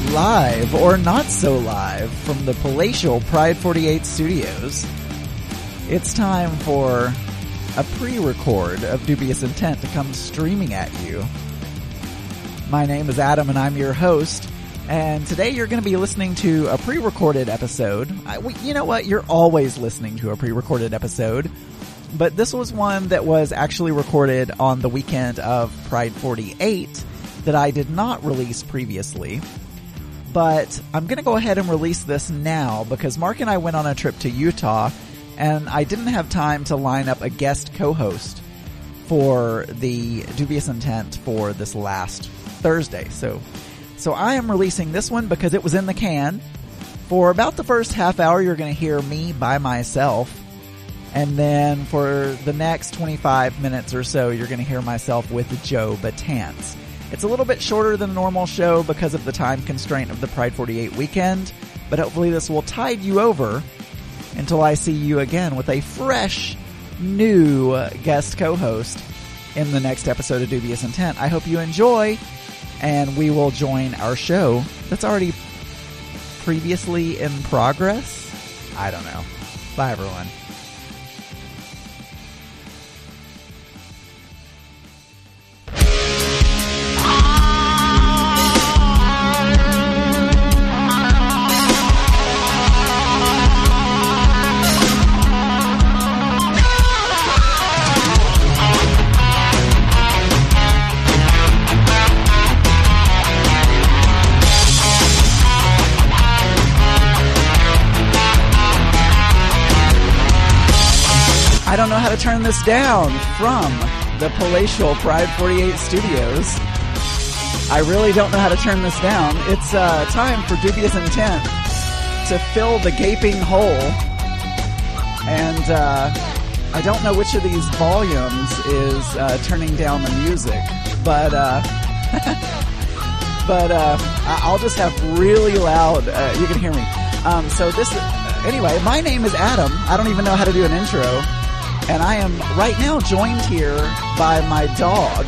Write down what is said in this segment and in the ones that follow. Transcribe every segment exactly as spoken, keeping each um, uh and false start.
Live or not so live from the palatial Pride forty-eight studios. It's time for a pre-record of Dubious Intent to come streaming at you. My name is Adam and I'm your host, and today you're going to be listening to a pre-recorded episode. I, we, you know what? You're always listening to a pre-recorded episode, but this was one that was actually recorded on the weekend of Pride forty-eight that I did not release previously. But I'm going to go ahead and release this now because Mark and I went on a trip to Utah and I didn't have time to line up a guest co-host for the Dubious Intent for this last Thursday. So, so I am releasing this one because it was in the can. For about the first half hour, you're going to hear me by myself. And then for the next twenty-five minutes or so, you're going to hear myself with Joe Batance. It's a little bit shorter than a normal show because of the time constraint of the Pride forty-eight weekend, but hopefully this will tide you over until I see you again with a fresh, new guest co-host in the next episode of Dubious Intent. I hope you enjoy, and we will join our show that's already previously in progress. I don't know. Bye, everyone. I don't know how to turn this down from the palatial Pride forty-eight studios. I really don't know how to turn this down. It's uh, time for Dubious Intent to fill the gaping hole. And uh, I don't know which of these volumes is uh, turning down the music. But uh, but uh, I'll just have really loud, uh, you can hear me. Um, so this, anyway, my name is Adam. I don't even know how to do an intro. And I am right now joined here by my dog.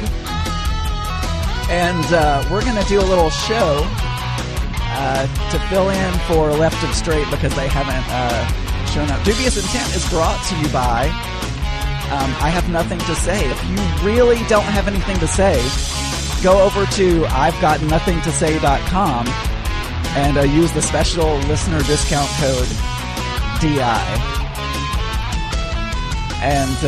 And uh, we're going to do a little show uh, to fill in for Left of Straight because they haven't uh, shown up. Dubious Intent is brought to you by um, I Have Nothing to Say. If you really don't have anything to say, go over to I've Got Nothing To Say dot com and uh, use the special listener discount code D I. And,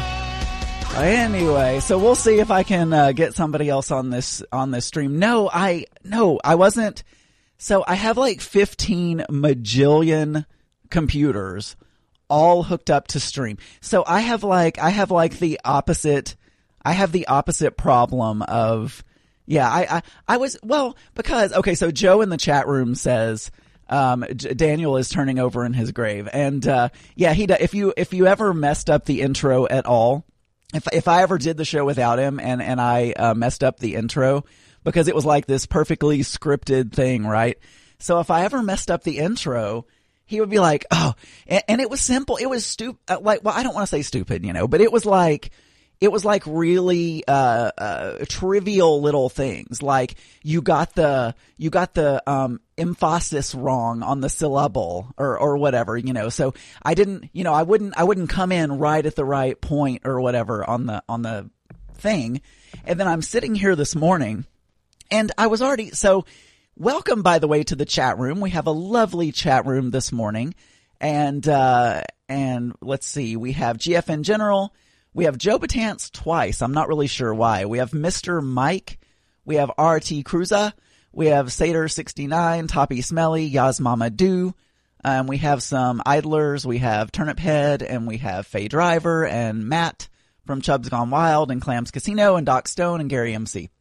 uh, anyway, so we'll see if I can, uh, get somebody else on this, on this stream. No, I, no, I wasn't. So I have like fifteen majillion computers all hooked up to stream. So I have like, I have like the opposite, I have the opposite problem of, yeah, I, I, I was, well, because, okay, so Joe in the chat room says, Um, J- Daniel is turning over in his grave. And, uh, yeah, he, do- if you, if you ever messed up the intro at all, if, if I ever did the show without him and, and I, uh, messed up the intro because it was like this perfectly scripted thing, right? So if I ever messed up the intro, he would be like, oh, and, and it was simple. It was stupid. Like, well, I don't want to say stupid, you know, but it was like, it was like really, uh, uh, trivial little things. Like you got the, you got the, um, emphasis wrong on the syllable or, or whatever, you know. So I didn't, you know, I wouldn't, I wouldn't come in right at the right point or whatever on the, on the thing. And then I'm sitting here this morning and I was already, so welcome, by the way, to the chat room. We have a lovely chat room this morning. And, uh, and let's see, we have G F N General. We have Joe Batance twice. I'm not really sure why. We have Mister Mike. We have R T Cruza. We have Sater sixty-nine, Toppy Smelly, Yaz Mama Do. Um, we have some idlers. We have Turnip Head, and we have Faye Driver, and Matt from Chubbs Gone Wild, and Clams Casino, and Doc Stone, and Gary M C.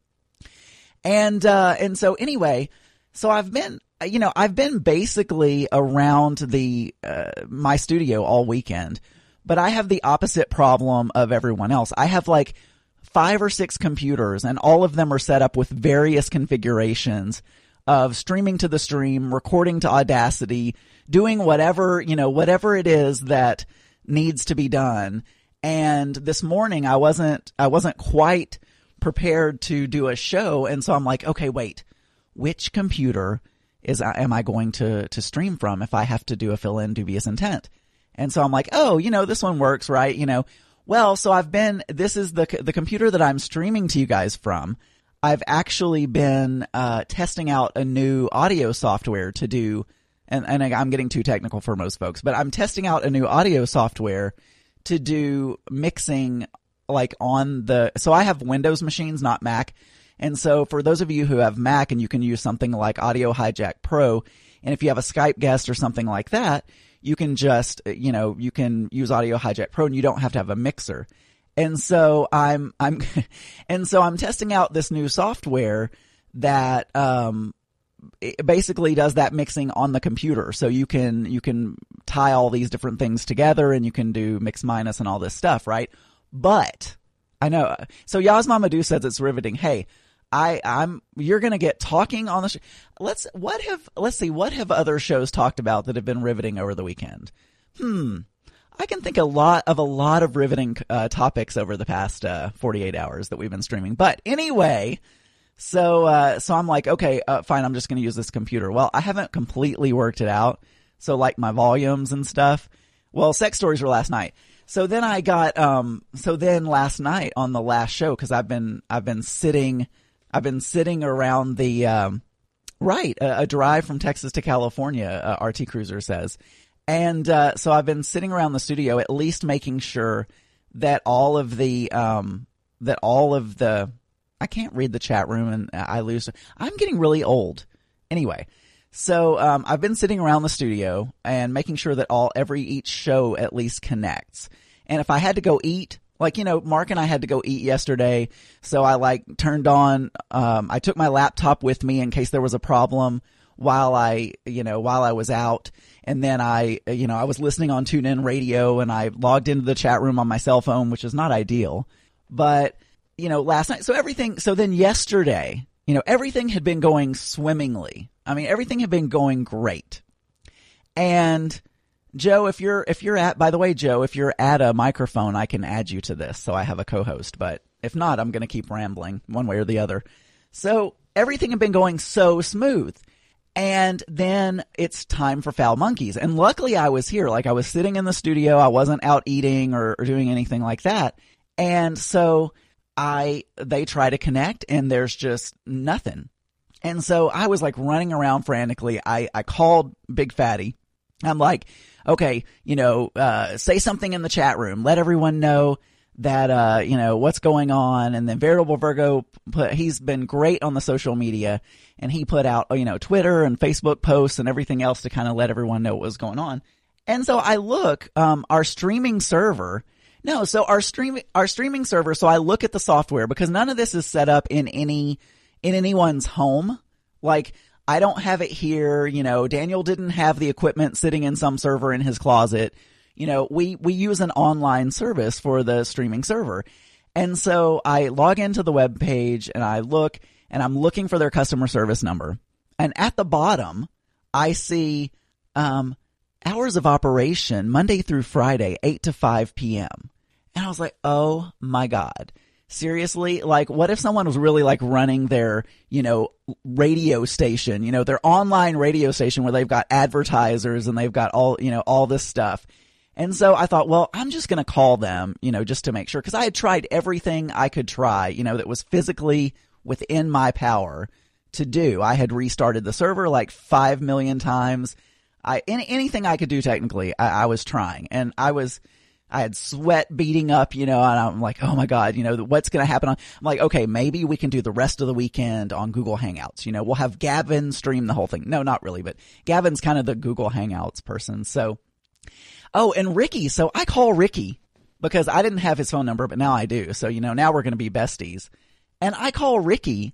And, uh, and so anyway, so I've been, you know, I've been basically around the, uh, my studio all weekend. But I have the opposite problem of everyone else. I have like five or six computers and all of them are set up with various configurations of streaming to the stream, recording to Audacity, doing whatever, you know, whatever it is that needs to be done. And this morning I wasn't, I wasn't quite prepared to do a show. And so I'm like, okay, wait, which computer is, uh, am I going to, to stream from if I have to do a fill in dubious intent? And so I'm like, oh, you know, this one works, right? You know, well, so I've been, this is the, the computer that I'm streaming to you guys from. I've actually been, uh, testing out a new audio software to do, and, and I'm getting too technical for most folks, but I'm testing out a new audio software to do mixing, like on the, so I have Windows machines, not Mac. And so for those of you who have Mac and you can use something like Audio Hijack Pro, and if you have a Skype guest or something like that, you can just, you know, you can use Audio Hijack Pro and you don't have to have a mixer. And so I'm, I'm, and so I'm testing out this new software that, um, it basically does that mixing on the computer. So you can, you can tie all these different things together and you can do mix minus and all this stuff, right? But I know, so Yaz Mamadou says it's riveting. Hey, I, I'm, you're going to get talking on the show. Let's, what have, let's see, what have other shows talked about that have been riveting over the weekend? Hmm. I can think a lot of a lot of riveting, uh, topics over the past, uh, forty-eight hours that we've been streaming. But anyway, so, uh, so I'm like, okay, uh, fine. I'm just going to use this computer. Well, I haven't completely worked it out. So like my volumes and stuff. Well, sex stories were last night. So then I got, um, so then last night on the last show, cause I've been, I've been sitting, I've been sitting around the, um, right, a, a drive from Texas to California, uh, R T Cruiser says. And, uh, so I've been sitting around the studio, at least making sure that all of the, um, that all of the, I can't read the chat room and I lose, I'm getting really old. Anyway. So, um, I've been sitting around the studio and making sure that all, every, each show at least connects. And if I had to go eat, like, you know, Mark and I had to go eat yesterday. So I like turned on, um, I took my laptop with me in case there was a problem while I, you know, while I was out. And then I, you know, I was listening on TuneIn Radio and I logged into the chat room on my cell phone, which is not ideal. But, you know, last night, so everything, so then yesterday, you know, everything had been going swimmingly. I mean, everything had been going great. And Joe, if you're, if you're at, by the way, Joe, if you're at a microphone, I can add you to this. So I have a co-host, but if not, I'm going to keep rambling one way or the other. So everything had been going so smooth. And then it's time for Foul Monkeys. And luckily I was here. Like I was sitting in the studio. I wasn't out eating or, or doing anything like that. And so I, they try to connect and there's just nothing. And so I was like running around frantically. I, I called Big Fatty. I'm like, okay, you know, uh, say something in the chat room. Let everyone know that, uh, you know, what's going on. And then Veritable Virgo put, he's been great on the social media and he put out, you know, Twitter and Facebook posts and everything else to kind of let everyone know what was going on. And so I look, um, our streaming server, no, so our streaming, our streaming server. So I look at the software because none of this is set up in any, in anyone's home. Like, I don't have it here. You know, Daniel didn't have the equipment sitting in some server in his closet. You know, we, we use an online service for the streaming server. And so I log into the web page and I look and I'm looking for their customer service number. And at the bottom, I see, um, hours of operation Monday through Friday, eight to five p.m. And I was like, oh my God. Seriously? Like, what if someone was really like running their, you know, radio station, you know, their online radio station where they've got advertisers and they've got all, you know, all this stuff. And so I thought, well, I'm just going to call them, you know, just to make sure. Cause I had tried everything I could try, you know, that was physically within my power to do. I had restarted the server like five million times. I, any, anything I could do technically, I, I was trying. And I was, I had sweat beating up, you know, and I'm like, oh my God, you know, what's going to happen? On, I'm like, okay, maybe we can do the rest of the weekend on Google Hangouts. You know, we'll have Gavin stream the whole thing. No, not really, but Gavin's kind of the Google Hangouts person. So, oh, and Ricky. So I call Ricky because I didn't have his phone number, but now I do. So, you know, now we're going to be besties. And I call Ricky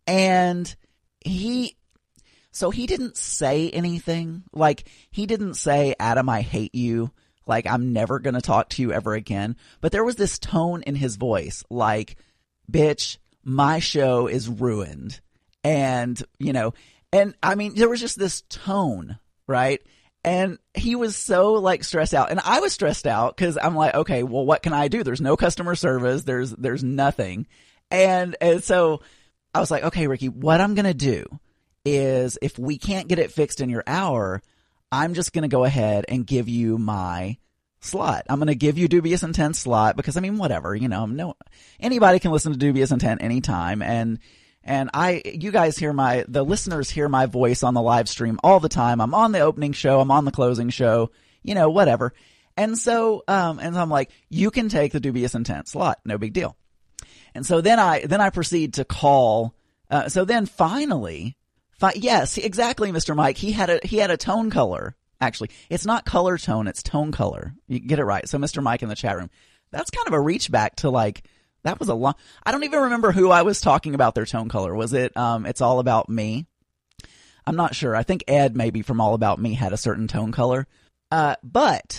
and he, so he didn't say anything. Like, he didn't say, Adam, I hate you. Like, I'm never going to talk to you ever again. But there was this tone in his voice, like, bitch, my show is ruined. And, you know, and I mean, there was just this tone, right? And he was so like stressed out. And I was stressed out because I'm like, okay, well, what can I do? There's no customer service. There's, there's nothing. And, and so I was like, okay, Ricky, what I'm going to do is if we can't get it fixed in your hour, I'm just going to go ahead and give you my slot. I'm going to give you Dubious Intent slot because, I mean, whatever, you know, no, anybody can listen to Dubious Intent anytime. And, and I, you guys hear my, the listeners hear my voice on the live stream all the time. I'm on the opening show. I'm on the closing show, you know, whatever. And so, um, and so I'm like, you can take the Dubious Intent slot. No big deal. And so then I, then I proceed to call, uh, so then finally, fi- yes, exactly, Mister Mike, he had a, he had a tone color. Actually, it's not color tone, it's tone color. You get it right. So Mister Mike in the chat room, that's kind of a reach back to like, that was a long, I don't even remember who I was talking about their tone color. Was it, um, It's All About Me? I'm not sure. I think Ed maybe from All About Me had a certain tone color. Uh, but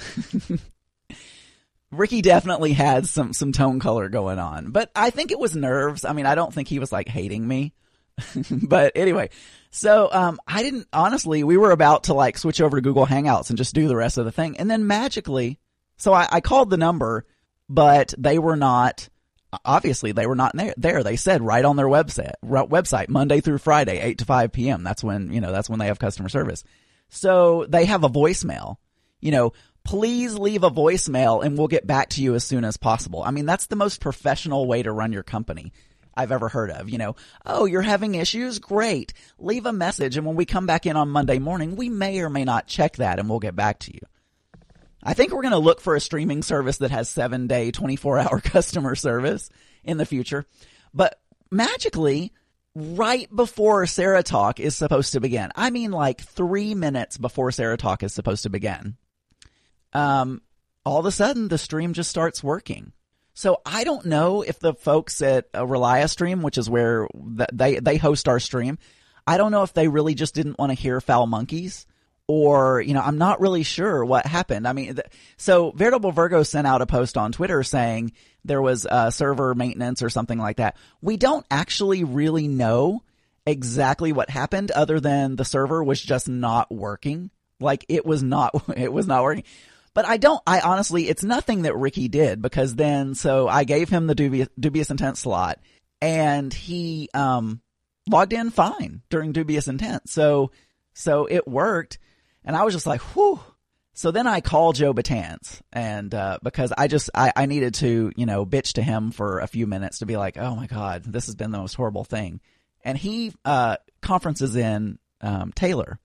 Ricky definitely had some, some tone color going on, but I think it was nerves. I mean, I don't think he was like hating me, but anyway, so, um, I didn't, honestly, we were about to like switch over to Google Hangouts and just do the rest of the thing. And then magically, so I, I called the number, but they were not, obviously they were not there. there. They said right on their website, website, Monday through Friday, eight to five p.m. That's when, you know, that's when they have customer service. So they have a voicemail, you know, please leave a voicemail and we'll get back to you as soon as possible. I mean, that's the most professional way to run your company I've ever heard of. You know, oh, you're having issues? Great. Leave a message. And when we come back in on Monday morning, we may or may not check that and we'll get back to you. I think we're going to look for a streaming service that has seven day, twenty-four hour customer service in the future. But magically, right before Sarah Talk is supposed to begin, I mean like three minutes before Sarah Talk is supposed to begin, um, all of a sudden the stream just starts working. So I don't know if the folks at uh, Relia Stream, which is where th- they, they host our stream, I don't know if they really just didn't want to hear Foul Monkeys. Or, you know, I'm not really sure what happened. I mean, th- so Veritable Virgo sent out a post on Twitter saying there was uh, server maintenance or something like that. We don't actually really know exactly what happened other than the server was just not working. Like it was not, it was not working. But I don't, I honestly, it's nothing that Ricky did because then, so I gave him the dubious, dubious intent slot and he, um, logged in fine during dubious intent. So, so it worked. And I was just like, whew. So then I called Joe Batanz and, uh, because I just, I, I needed to, you know, bitch to him for a few minutes to be like, oh my God, this has been the most horrible thing. And he, uh, conferences in, um, Taylor.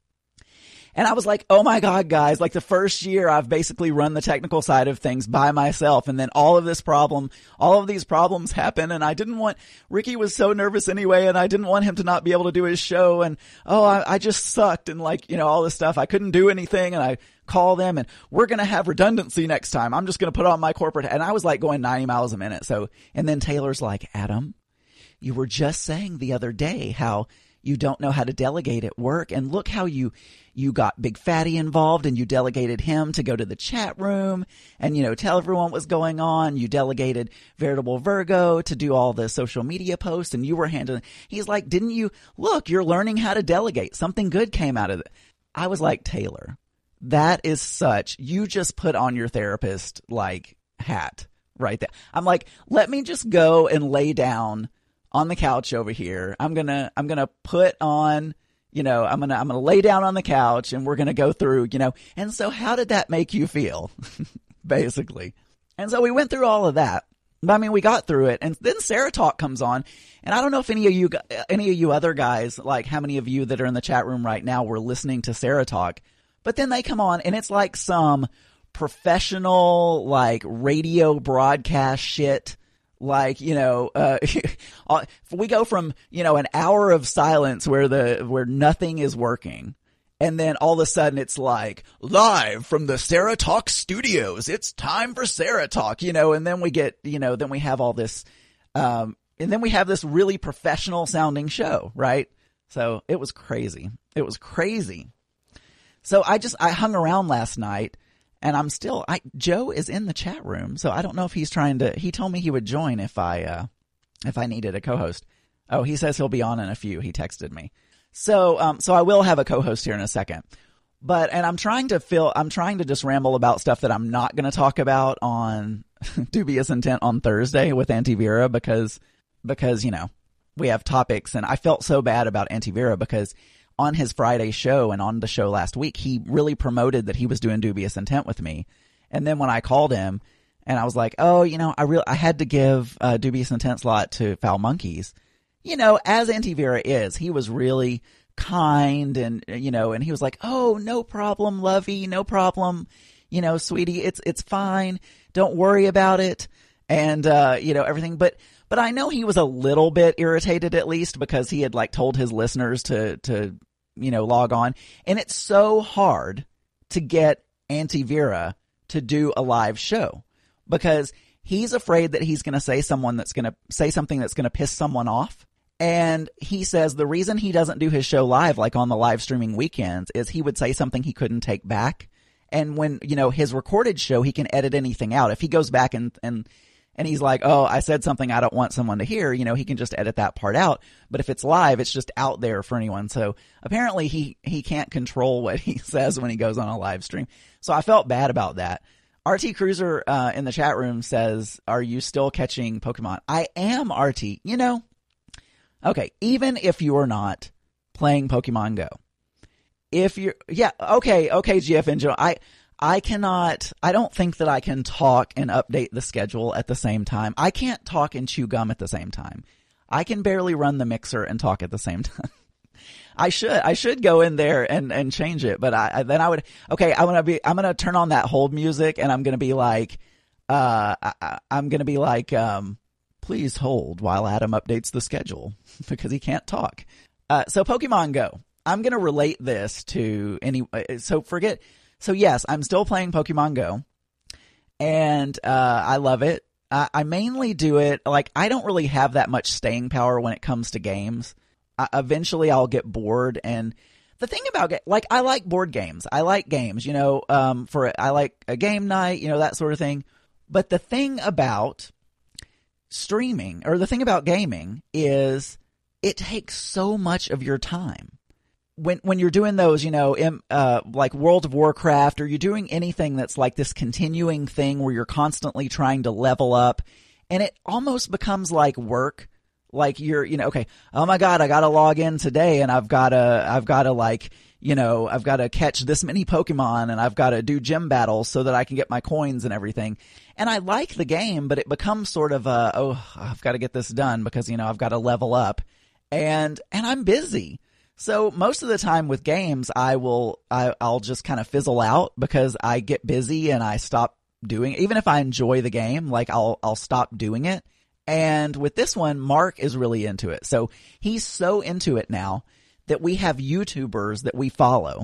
And I was like, oh my God, guys, like the first year I've basically run the technical side of things by myself. And then all of this problem, all of these problems happen. And I didn't want, Ricky was so nervous anyway. And I didn't want him to not be able to do his show. And, oh, I, I just sucked. And like, you know, all this stuff. I couldn't do anything. And I call them and we're going to have redundancy next time. I'm just going to put on my corporate. And I was like going ninety miles a minute. So, and then Taylor's like, Adam, you were just saying the other day how you don't know how to delegate at work. And look how you, you got Big Fatty involved and you delegated him to go to the chat room and, you know, tell everyone what's going on. You delegated Veritable Virgo to do all the social media posts and you were handling. He's like, didn't you look, you're learning how to delegate. Something good came out of it. I was like, Taylor, that is such, you just put on your therapist like hat right there. I'm like, let me just go and lay down on the couch over here. I'm going to, I'm going to put on, you know, I'm going to, I'm going to lay down on the couch and we're going to go through, you know, and so how did that make you feel? Basically. And so we went through all of that. But I mean, we got through it and then Sarah Talk comes on and I don't know if any of you, any of you other guys, like how many of you that are in the chat room right now were listening to Sarah Talk, but then they come on and it's like some professional, like radio broadcast shit. Like, you know, uh, we go from, you know, an hour of silence where the, where nothing is working. And then all of a sudden it's like live from the Sarah Talk studios. It's time for Sarah Talk, you know, and then we get, you know, then we have all this, um, and then we have this really professional sounding show, right? So it was crazy. It was crazy. So I just, I hung around last night. And I'm still, I, Joe is in the chat room, so I don't know if he's trying to, he told me he would join if I, uh, if I needed a co-host. Oh, he says he'll be on in a few. He texted me. So, um, so I will have a co-host here in a second. But, and I'm trying to feel, I'm trying to just ramble about stuff that I'm not going to talk about on Dubious Intent on Thursday with Auntie Vera because, because, you know, we have topics, and I felt so bad about Antivera because on his Friday show and on the show last week, he really promoted that he was doing Dubious Intent with me. And then when I called him and I was like, oh, you know, I really, I had to give a Dubious Intent slot to Foul Monkeys. You know, as Antivera is, he was really kind and, you know, and he was like, oh, no problem, lovey, no problem. You know, sweetie, it's, it's fine. Don't worry about it. And, uh, you know, everything. But, but I know he was a little bit irritated at least because he had like told his listeners to, to, you know, log on. And it's so hard to get Antivera to do a live show because he's afraid that he's going to say someone that's going to say something that's going to piss someone off. And he says the reason he doesn't do his show live, like on the live streaming weekends, is he would say something he couldn't take back. And when, you know, his recorded show, he can edit anything out. If he goes back and, and, and he's like, oh, I said something I don't want someone to hear, you know, he can just edit that part out. But if it's live, it's just out there for anyone. So apparently he, he can't control what he says when he goes on a live stream. So I felt bad about that. R T Cruiser, uh, in the chat room says, are you still catching Pokemon? I am, R T. You know, okay, even if you're not playing Pokemon Go, if you're, yeah, okay, okay, G F N Joe, I, I cannot, I don't think that I can talk and update the schedule at the same time. I can't talk and chew gum at the same time. I can barely run the mixer and talk at the same time. I should, I should go in there and, and change it, but I, I then I would, okay, I'm gonna be, I'm gonna turn on that hold music and I'm gonna be like, uh, I, I'm gonna be like, um, please hold while Adam updates the schedule because he can't talk. Uh, so Pokemon Go. I'm going to relate this to any, so forget, so yes, I'm still playing Pokemon Go and, uh, I love it. I, I mainly do it, like, I don't really have that much staying power when it comes to games. I, eventually I'll get bored, and the thing about, like, I like board games. I like games, you know, um, for, I like a game night, you know, that sort of thing. But the thing about streaming, or the thing about gaming, is it takes so much of your time. When when you're doing those, you know, in, uh, like World of Warcraft, or you're doing anything that's like this continuing thing where you're constantly trying to level up, and it almost becomes like work. Like you're, you know, okay, oh my God, I gotta log in today, and I've gotta, I've gotta like, you know, I've gotta catch this many Pokemon, and I've gotta do gym battles so that I can get my coins and everything. And I like the game, but it becomes sort of a, oh, I've got to get this done because, you know, I've got to level up, and and I'm busy. So most of the time with games, I will, I, I'll just kind of fizzle out because I get busy and I stop doing it. Even if I enjoy the game, like I'll, I'll stop doing it. And with this one, Mark is really into it. So he's so into it now that we have YouTubers that we follow.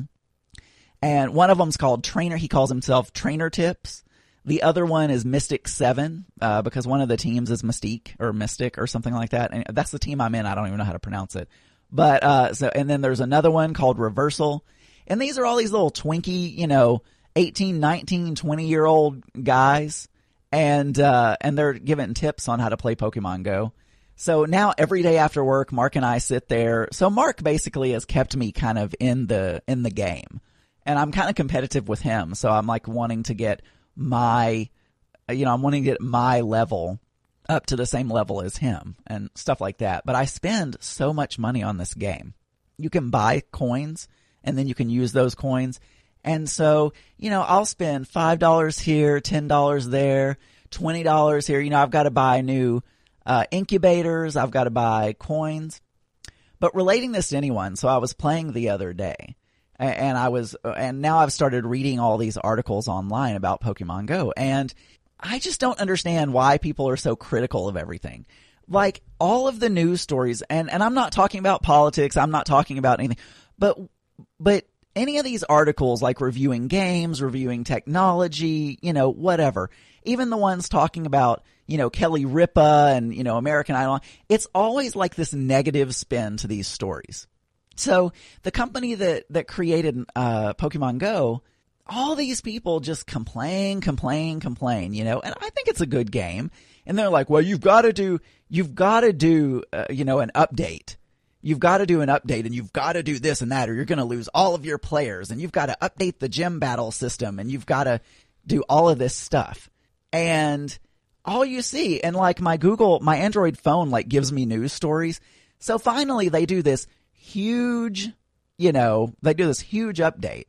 And one of them's called Trainer. He calls himself Trainer Tips. The other one is Mystic seven, uh, because one of the teams is Mystique or Mystic or something like that. And that's the team I'm in. I don't even know how to pronounce it. But, uh, so, and then there's another one called Reversal. And these are all these little twinky, you know, eighteen, nineteen, twenty year old guys. And, uh, and they're giving tips on how to play Pokemon Go. So now every day after work, Mark and I sit there. So Mark basically has kept me kind of in the, in the game. And I'm kind of competitive with him. So I'm like wanting to get my, you know, I'm wanting to get my level up to the same level as him and stuff like that. But I spend so much money on this game. You can buy coins and then you can use those coins. And so, you know, I'll spend five dollars here, ten dollars there, twenty dollars here. You know, I've got to buy new uh, incubators. I've got to buy coins. But relating this to anyone, so I was playing the other day and I was, and now I've started reading all these articles online about Pokemon Go, and I just don't understand why people are so critical of everything. Like all of the news stories, and, and I'm not talking about politics, I'm not talking about anything, but, but any of these articles like reviewing games, reviewing technology, you know, whatever, even the ones talking about, you know, Kelly Ripa and, you know, American Idol, it's always like this negative spin to these stories. So the company that, that created, uh, Pokemon Go, all these people just complain, complain, complain, you know, and I think it's a good game. And they're like, well, you've got to do, you've got to do, uh, you know, an update. You've got to do an update and you've got to do this and that, or you're going to lose all of your players, and you've got to update the gym battle system, and you've got to do all of this stuff. And all you see, and like my Google, my Android phone, like gives me news stories. So finally they do this huge, you know, they do this huge update.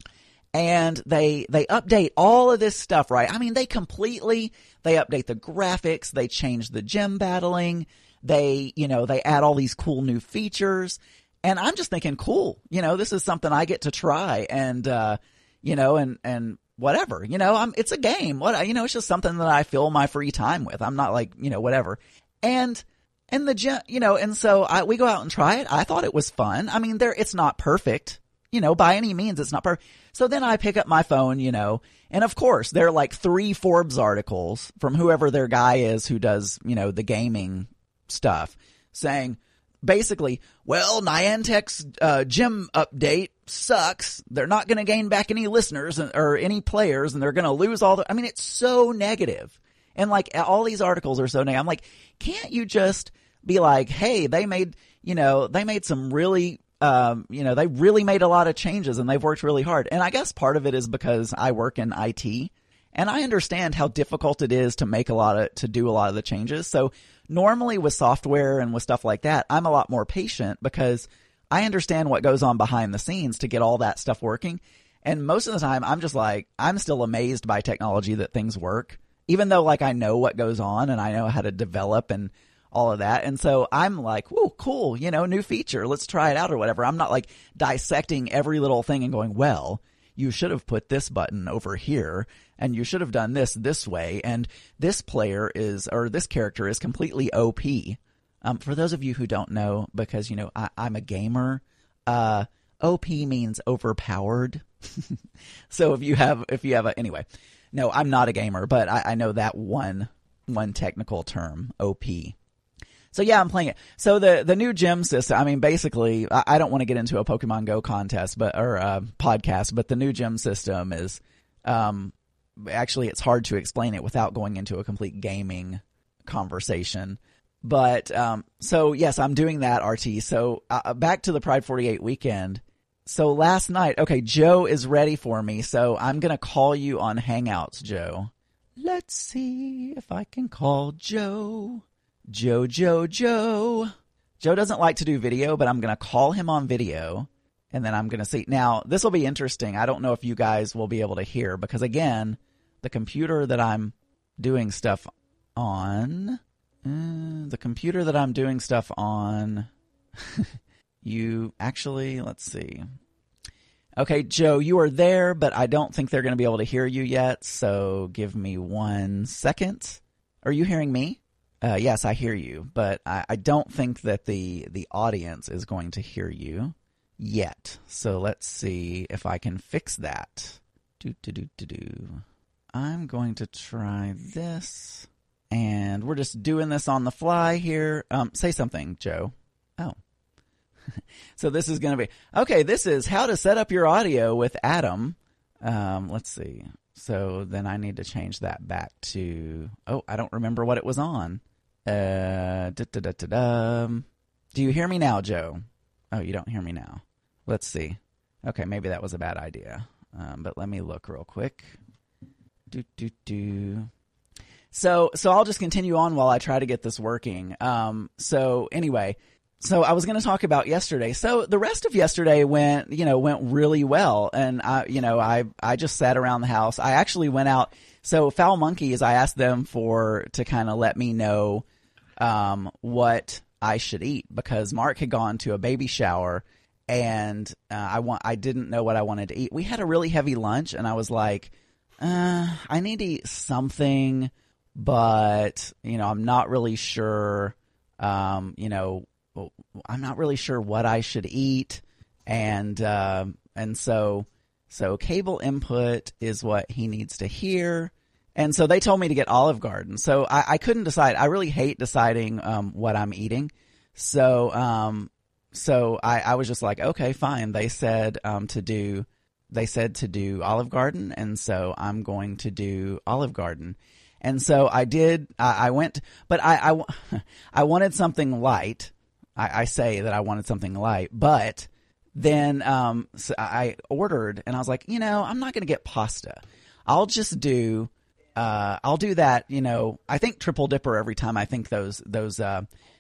And they they update all of this stuff, right? I mean, they completely, they update the graphics, they change the gym battling, they, you know, they add all these cool new features. And I'm just thinking, cool, you know, this is something I get to try and, uh, you know, and, and whatever, you know, I'm, it's a game. What, you know, it's just something that I fill my free time with. I'm not like, you know, whatever. And, and the gym, you know, and so I, we go out and try it. I thought it was fun. I mean, there, it's not perfect. You know, by any means, it's not perfect. So then I pick up my phone, you know, and of course there are like three Forbes articles from whoever their guy is who does, you know, the gaming stuff saying basically, well, Niantic's uh, gym update sucks. They're not going to gain back any listeners or any players and they're going to lose all the, I mean, it's so negative. And like all these articles are so negative. I'm like, can't you just be like, hey, they made, you know, they made some really Um, you know, they really made a lot of changes and they've worked really hard. And I guess part of it is because I work in I T and I understand how difficult it is to make a lot of, to do a lot of the changes. So normally with software and with stuff like that, I'm a lot more patient because I understand what goes on behind the scenes to get all that stuff working. And most of the time I'm just like, I'm still amazed by technology that things work, even though like I know what goes on and I know how to develop and all of that. And so I'm like, whoa, cool, you know, new feature. Let's try it out or whatever. I'm not like dissecting every little thing and going, well, you should have put this button over here and you should have done this this way. And this player is, or this character is completely O P. Um, for those of you who don't know, because, you know, I, I'm a gamer, uh, O P means overpowered. So if you have, if you have a, anyway, no, I'm not a gamer, but I, I know that one, one technical term, O P. So yeah, I'm playing it. So the, the new gym system, I mean, basically, I, I don't want to get into a Pokemon Go contest, but, or uh podcast, but the new gym system is, um, actually it's hard to explain it without going into a complete gaming conversation. But, um, so yes, I'm doing that, R T. So, uh, back to the Pride forty-eight weekend. So last night, okay, Joe is ready for me. So I'm going to call you on Hangouts, Joe. Let's see if I can call Joe. Joe, Joe, Joe. Joe doesn't like to do video, but I'm going to call him on video, and then I'm going to see. Now, this will be interesting. I don't know if you guys will be able to hear, because, again, the computer that I'm doing stuff on, uh, the computer that I'm doing stuff on, you actually, let's see. Okay, Joe, you are there, but I don't think they're going to be able to hear you yet, so give me one second. Are you hearing me? Uh, yes, I hear you, but I, I don't think that the, the audience is going to hear you yet. So let's see if I can fix that. Do, do, do, do, do. I'm going to try this, and we're just doing this on the fly here. Um, say something, Joe. Oh. So this is going to be, okay, this is how to set up your audio with Adam. Um, let's see. So then I need to change that back to, oh, I don't remember what it was on. Uh, da, da, da, da, da. Do you hear me now, Joe? Oh, you don't hear me now. Let's see. Okay, maybe that was a bad idea. Um, but let me look real quick. Do, do, do. So, so I'll just continue on while I try to get this working. Um, so anyway, so I was going to talk about yesterday. So the rest of yesterday went, you know, went really well. And I, you know, I, I just sat around the house. I actually went out. So Foul Monkeys, I asked them for, to kind of let me know, um, what I should eat, because Mark had gone to a baby shower and, uh, I want, I didn't know what I wanted to eat. We had a really heavy lunch and I was like, uh, I need to eat something, but, you know, I'm not really sure, um, you know, I'm not really sure what I should eat. And, uh, and so, so cable input is what he needs to hear. And so they told me to get Olive Garden. So I, I couldn't decide. I really hate deciding, um, what I'm eating. So, um, so I, I was just like, okay, fine. They said, um, to do, they said to do Olive Garden. And so I'm going to do Olive Garden. And so I did, I, I went, but I, I, I wanted something light. I, I say that I wanted something light, but then, um, so I ordered and I was like, you know, I'm not going to get pasta. I'll just do, uh, I'll do that, you know, I think triple dipper every time I think those, those, uh,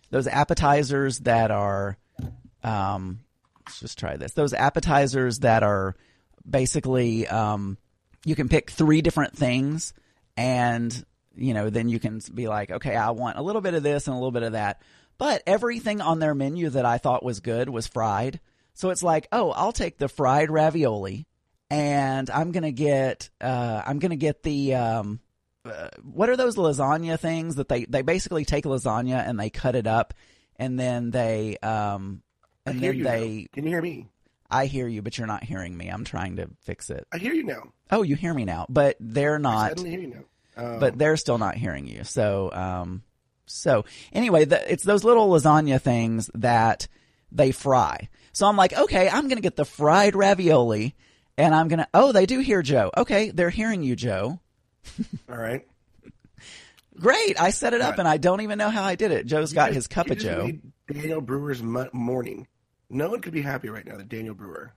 those appetizers that are, um, let's just try this. Those appetizers that are basically, um, you can pick three different things, and you know, then you can be like, okay, I want a little bit of this and a little bit of that. But everything on their menu that I thought was good was fried. So it's like, oh, I'll take the fried ravioli, and I'm gonna get, uh, I'm gonna get the, um, uh, what are those lasagna things that they, they basically take lasagna and they cut it up, and then they, um, and I hear then you they. now. Can you hear me? I hear you, but you're not hearing me. I'm trying to fix it. I hear you now. Oh, you hear me now, but they're I not. suddenly hear you now. Oh. But they're still not hearing you. So, um, so anyway, the, it's those little lasagna things that they fry. So I'm like, okay, I'm going to get the fried ravioli, and I'm going to, oh, they do hear Joe. Okay, they're hearing you, Joe. All right. Great. I set it up, Right. and I don't even know how I did it. Joe's got You his just- cup you of just Joe. made Daniel Brewer's mo- morning. No one could be happier right now than Daniel Brewer.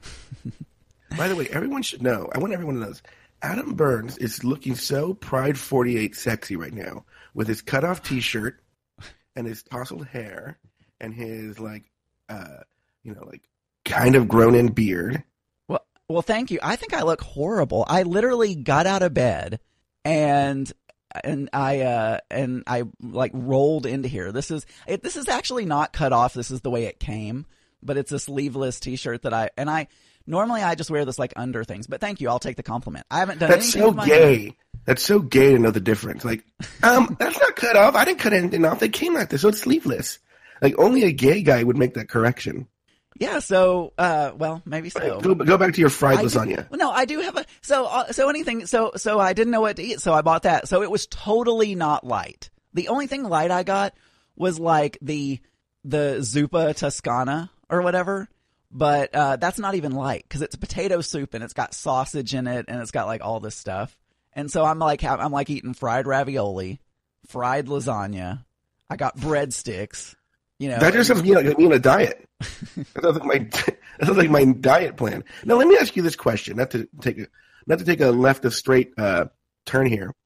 By the way, everyone should know. I want everyone to know this. Adam Burns is looking so Pride forty-eight sexy right now with his cutoff T-shirt and his tousled hair and his like, uh, you know, like kind of grown-in beard. Well, well, thank you. I think I look horrible. I literally got out of bed and and I uh and I like rolled into here. This is it, this is actually not cut off. This is the way it came, but it's a sleeveless T-shirt that I and I normally I just wear this like under things. But thank you. I'll take the compliment. I haven't done That's anything so with my gay. hair. That's so gay to know the difference. Like, um, that's not cut off. I didn't cut anything off. They came like this, so it's sleeveless. Like, only a gay guy would make that correction. Yeah. So, uh, well, maybe so. Go, go back to your fried I lasagna. Do, no, I do have a so uh, so anything so so I didn't know what to eat, so I bought that. So it was totally not light. The only thing light I got was like the the zuppa Toscana or whatever, but uh, that's not even light because it's a potato soup and it's got sausage in it and it's got like all this stuff. And so I'm like I'm like eating fried ravioli, fried lasagna. I got breadsticks. You know, That just sounds like me on a diet. That sounds like my that sounds like my diet plan. Now let me ask you this question, not to take a not to take a left of straight uh, turn here,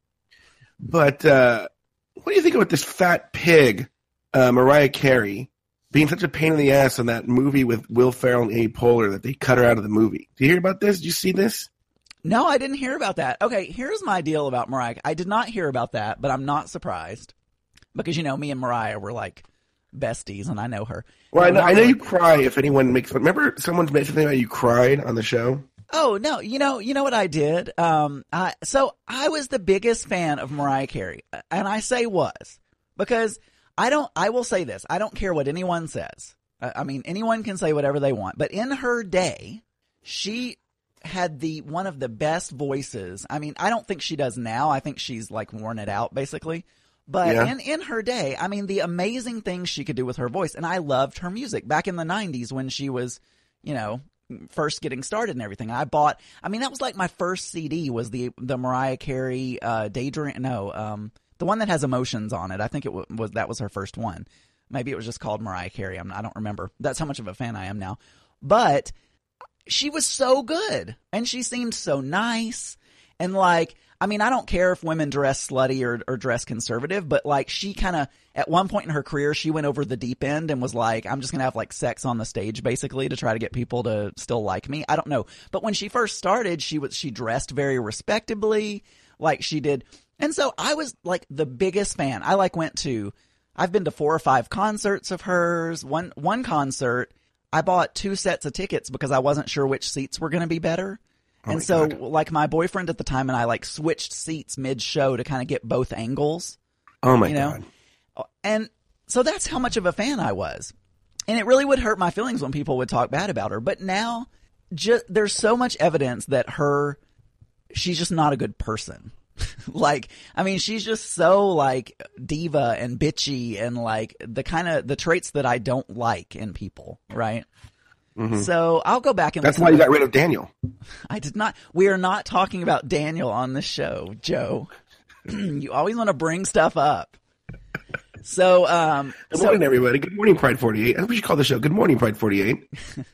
but uh, what do you think about this fat pig, uh, Mariah Carey, being such a pain in the ass on that movie with Will Ferrell and Amy Poehler that they cut her out of the movie? Do you hear about this? Did you see this? No, I didn't hear about that. Okay, here's my deal about Mariah. I did not hear about that, but I'm not surprised because you know me and Mariah were like besties, and I know her. Well, I know, I know Really- you cry if anyone makes fun. Remember someone made something about you cried on the show? Oh no, you know, you know what I did. Um, I, so I was the biggest fan of Mariah Carey, and I say was because I don't. I will say this: I don't care what anyone says. I, I mean, anyone can say whatever they want, but in her day, she had the one of the best voices. I mean, I don't think she does now. I think she's like worn it out, basically. But Yeah. in, in her day, I mean, the amazing things she could do with her voice. And I loved her music back in the nineties when she was, you know, first getting started and everything. I bought, I mean, that was like my first C D was the, the Mariah Carey, uh, Daydream, no, um, the one that has emotions on it. I think it w- was, that was her first one. Maybe it was just called Mariah Carey. I'm, I don't remember. That's how much of a fan I am now. But she was so good and she seemed so nice. And like, I mean, I don't care if women dress slutty or, or dress conservative, but like she kind of, at one point in her career, she went over the deep end and was like, I'm just going to have like sex on the stage basically to try to get people to still like me. I don't know. But when she first started, she was, she dressed very respectably like she did. And so I was like the biggest fan. I like went to, I've been to four or five concerts of hers. One, one concert, I bought two sets of tickets because I wasn't sure which seats were going to be better. Oh and my so, God. like, my boyfriend at the time and I, like, switched seats mid-show to kind of get both angles, Oh my you know? God. And so that's how much of a fan I was. And it really would hurt my feelings when people would talk bad about her. But now, just, there's so much evidence that her, she's just not a good person. Like, I mean, she's just so, like, diva and bitchy and, like, the kind of, the traits that I don't like in people, right? Mhm. So I'll go back and That's listen why to you got rid of Daniel. I did not. We are not talking about Daniel on this show, Joe. You always want to bring stuff up. So, um, Good so, morning, everybody. Good morning, Pride forty-eight. I think we should call the show Good Morning, Pride forty-eight.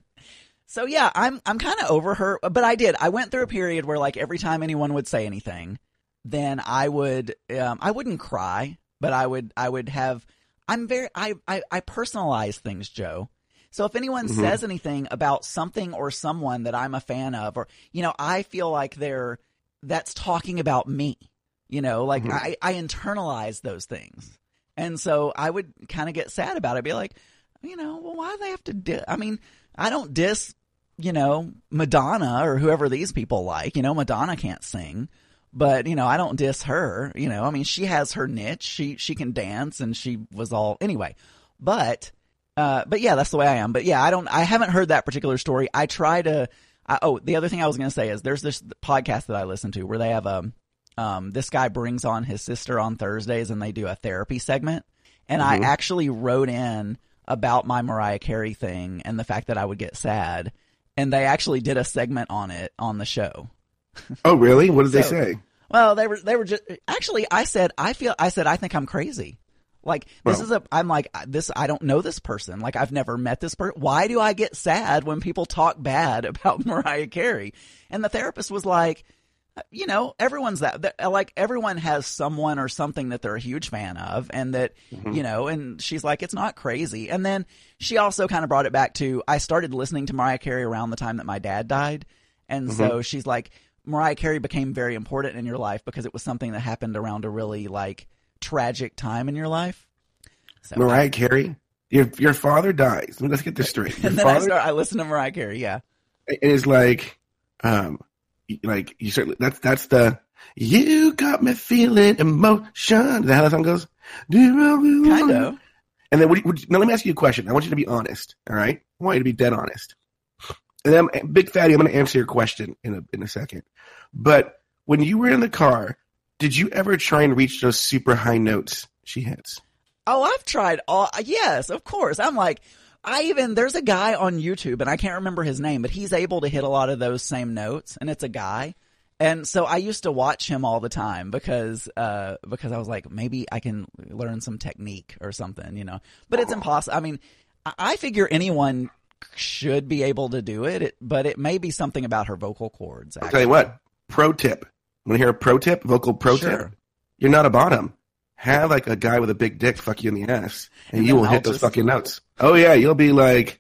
so yeah, I'm, I'm kind of over her, but I did. I went through a period where like every time anyone would say anything, then I would, um, I wouldn't cry, but I would, I would have, I'm very, I, I, I personalize things, Joe. So if anyone Mm-hmm. says anything about something or someone that I'm a fan of, or, you know, I feel like they're, that's talking about me, you know, like Mm-hmm. I, I internalize those things. And so I would kind of get sad about it. Be like, you know, well, why do they have to di- I mean, I don't diss, you know, Madonna or whoever these people like, you know, Madonna can't sing. But, you know, I don't diss her, you know, I mean, she has her niche. She, she can dance and she was all, anyway, but, uh, but yeah, that's the way I am. But yeah, I don't, I haven't heard that particular story. I try to, I, oh, the other thing I was going to say is there's this podcast that I listen to where they have, um, um, this guy brings on his sister on Thursdays and they do a therapy segment. And Mm-hmm. I actually wrote in about my Mariah Carey thing and the fact that I would get sad. And they actually did a segment on it on the show. Oh, really? What did they So- say? Well, they were they were just actually. I said I feel. I said I think I'm crazy. Like this Well- is a. I'm like this. I don't know this person. Like I've never met this person. Why do I get sad when people talk bad about Mariah Carey? And the therapist was like, you know, everyone's that. that- Like everyone has someone or something that they're a huge fan of, and that you know. And she's like, it's not crazy. And then she also kind of brought it back to I started listening to Mariah Carey around the time that my dad died, and so she's like. Mariah Carey became very important in your life because it was something that happened around a really like tragic time in your life. So, Mariah Carey? Your your father dies. Let's get this straight. Your and then I father start. I listened to Mariah Carey. Yeah, is like, um, like you certainly that's that's the you got me feeling emotion. Is that how that song goes? kind of. And then, would you, would you, now let me ask you a question. I want you to be honest. All right, I want you to be dead honest. And then, I'm, Big Fatty, I'm going to answer your question in a in a second. But when you were in the car, did you ever try and reach those super high notes she hits? Oh, I've tried all. Yes, of course. I'm like, I even there's a guy on YouTube, and I can't remember his name, but he's able to hit a lot of those same notes, and it's a guy. And so I used to watch him all the time because uh, because I was like, maybe I can learn some technique or something, you know. But it's impossible. I mean, I, I figure anyone should be able to do it, it, but it may be something about her vocal cords. I'll tell you what. Pro tip. Want to hear a pro tip? Vocal pro Sure. tip? You're not a bottom. Have like a guy with a big dick fuck you in the ass, and, And you then will I'll hit those just- fucking notes. Oh yeah, you'll be like,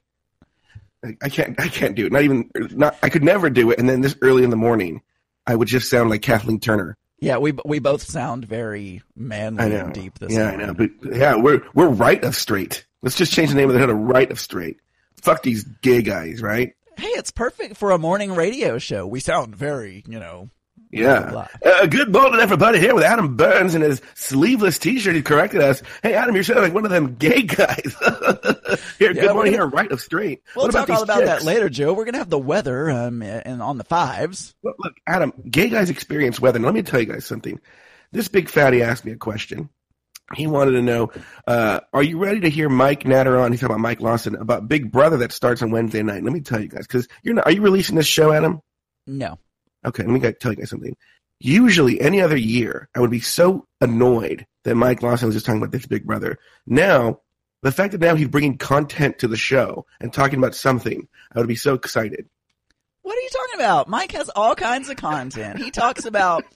I- I can't, I can't do it. Not even, not. I could never do it. And then this early in the morning, I would just sound like Kathleen Turner. Yeah, we we both sound very manly I know. and deep this yeah, morning. I know. But yeah, we're we're right of straight. Let's just change the name of the show to Right of Straight. Fuck these gay guys, right? Hey, it's perfect for a morning radio show. We sound very, you know. Yeah. blah, Uh, good morning, everybody. Here with Adam Burns in his sleeveless T-shirt. He corrected us. Hey, Adam, you're sounding like one of them gay guys. here, Yeah, good we're morning. gonna- Here, Right of Straight. We'll what talk about these all about chicks? that later, Joe. We're gonna have the weather um and on the fives. Look, look, Adam, gay guys experience weather. Now, let me tell you guys something. This big fatty asked me a question. He wanted to know, uh, are you ready to hear Mike Natter on? He's talking about Mike Lawson, about Big Brother that starts on Wednesday night. Let me tell you guys, because you're not, are you releasing this show, Adam? No. Okay, let me g- tell you guys something. Usually, any other year, I would be so annoyed that Mike Lawson was just talking about this Big Brother. Now, the fact that now he's bringing content to the show and talking about something, I would be so excited. What are you talking about? Mike has all kinds of content. He talks about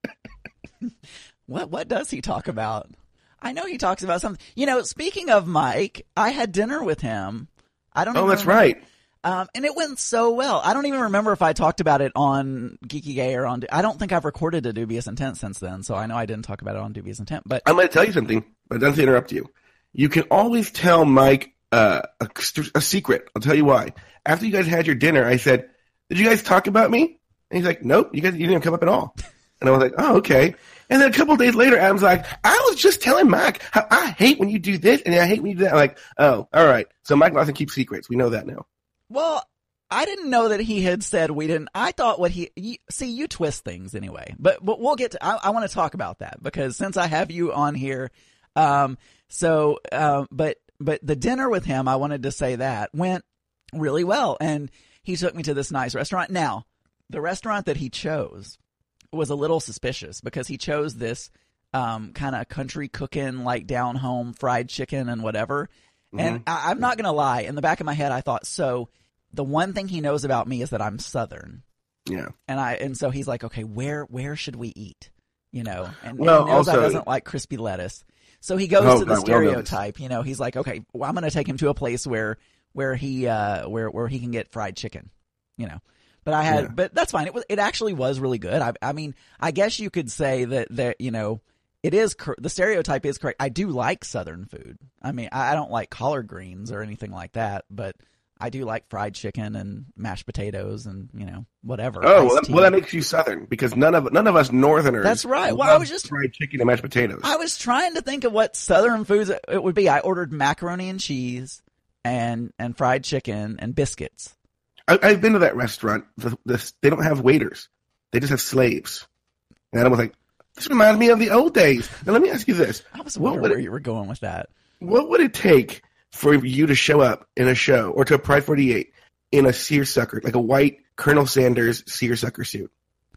what what does he talk about? I know he talks about something. You know, speaking of Mike, I had dinner with him. I don't Oh, even that's remember- right. Um, and it went so well. I don't even remember if I talked about it on Geeky Gay or on. I don't think I've recorded a Dubious Intent since then, so I know I didn't talk about it on Dubious Intent. But I'm going to tell you something, but it doesn't interrupt you. You can always tell Mike uh, a, a secret. I'll tell you why. After you guys had your dinner, I said, "Did you guys talk about me?" And he's like, "Nope, you guys you didn't come up at all." And I was like, "Oh, okay." And then a couple of days later, Adam's like, "I was just telling Mike how I hate when you do this and I hate when you do that." I'm like, "Oh, all right." So Mike Lawson keeps secrets. We know that now. well, I didn't know that he had said we didn't. I thought what he you, see you twist things anyway. But but we'll get to. I, I want to talk about that because since I have you on here, um, so um, but but the dinner with him, I wanted to say that went really well, and he took me to this nice restaurant. Now, the restaurant that he chose was a little suspicious because he chose this um, kind of country cooking, like down home fried chicken and whatever. Mm-hmm. And I, I'm not gonna lie, in the back of my head, I thought so. The one thing he knows about me is that I'm Southern. Yeah. And I and so he's like, okay, where where should we eat? You know, and, Well, and he knows also- I doesn't like crispy lettuce. So he goes Oh, to the God, we all know this. stereotype. You know, he's like, okay, well, I'm going to take him to a place where where he uh, where where he can get fried chicken. You know, but I had, Yeah. but that's fine. It was, it actually was really good. I, I mean, I guess you could say that that you know, it is cor- the stereotype is correct. I do like Southern food. I mean, I, I don't like collard greens or anything like that, but I do like fried chicken and mashed potatoes and you know whatever. Oh, iced well that, tea. well, that makes you Southern because none of none of us Northerners. That's right. Well, love I was just- fried chicken and mashed potatoes. I was trying to think of what Southern foods it would be. I ordered macaroni and cheese and and fried chicken and biscuits. I, I've been to that restaurant. The, the, they don't have waiters; they just have slaves. And I was like, "This reminds me of the old days." Now, let me ask you this: I was What wondering would where it- you were going with that. What would it take for you to show up in a show or to a Pride forty-eight in a seersucker, like a white Colonel Sanders seersucker suit?